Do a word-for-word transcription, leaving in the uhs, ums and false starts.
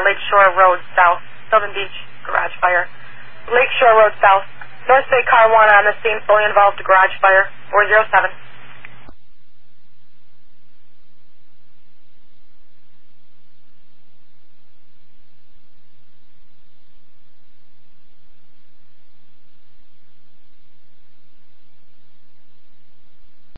Lakeshore Road South, Sylvan Beach, garage fire. Lakeshore Road South, North Bay Car one on the scene, fully involved, garage fire, four zero seven.